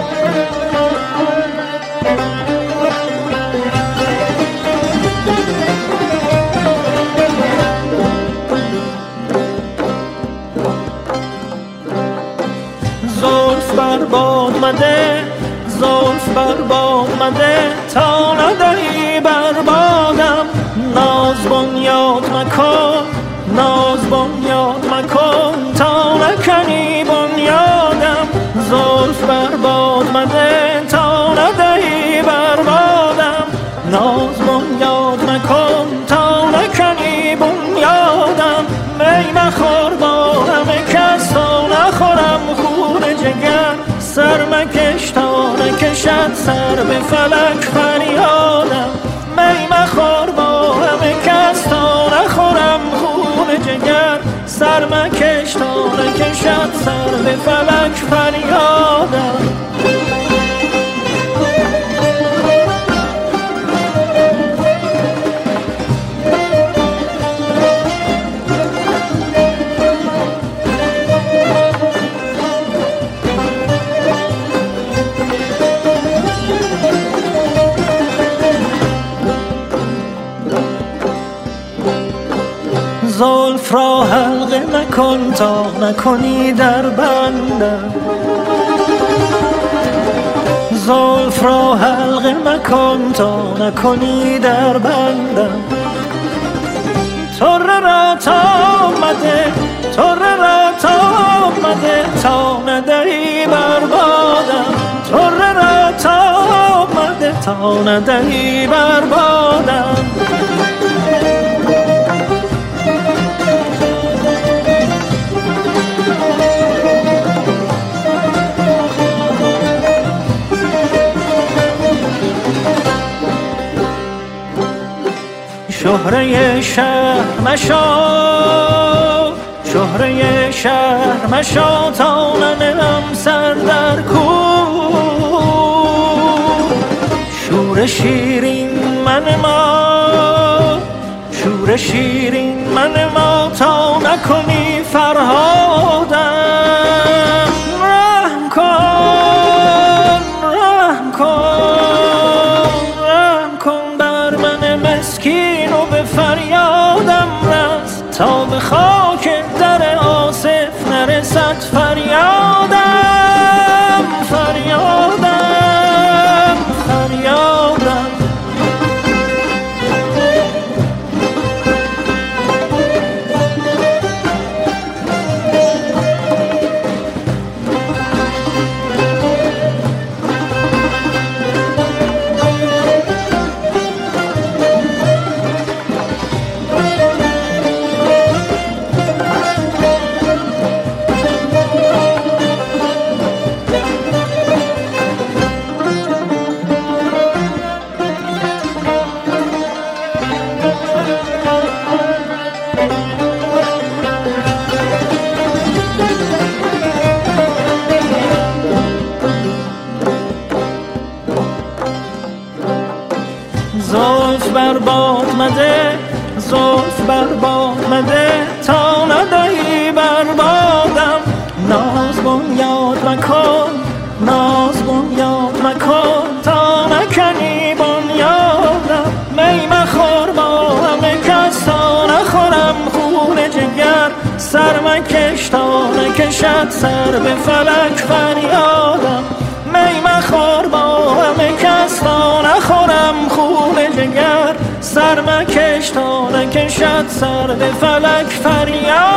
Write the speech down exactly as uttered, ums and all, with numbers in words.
زلف بر باد مده زلف بر باد مده تا ندهی بر بادم ناز بنیاد مکن ناز بنیاد مکن تا نکنی بنیادم زلف بر باد مده تا ندهی بر بادم ناز بنیاد مکن تا نکنی بنیادم می مخور با همه کس تا نخورم خون جگر سر مکش تا نکشد سر به فلک فریادم می مخور با همه کس تا نخورم خون جگر سر مکش تا نکشد سر به فلک فریادم زلف را حلقه مکن تا نکنی در بندم زلف را حلقه مکن تا نکنی در بندم طره را تا آمده طره را تا آمده تا ندهی بر بادم طره را تا آمده تا ندهی بر بادم شهره شهر مشا شهره شهر مشا تا ننم سر در کو شور شیرین من ما شور شیرین من ما تا نکنی فرهادم رحم کن رحم کن رحم کن بر من مسکین و به فریادم رس تا به خاک در آصف نرسد فریادم فریادم فریادم زلف بر باد مده زلف بر باد مده تا ندهی بر بادم ناز بنیاد مکن ناز بنیاد مکن تا نکنی بنیادم می مخور با همه کس تا نخورم خون جگر سر مکش تا نکشد سر به فلک فریادم می مخور با همه کس تا نخورم خون جگر سر مکش تا نکشد سر به فلک فریاد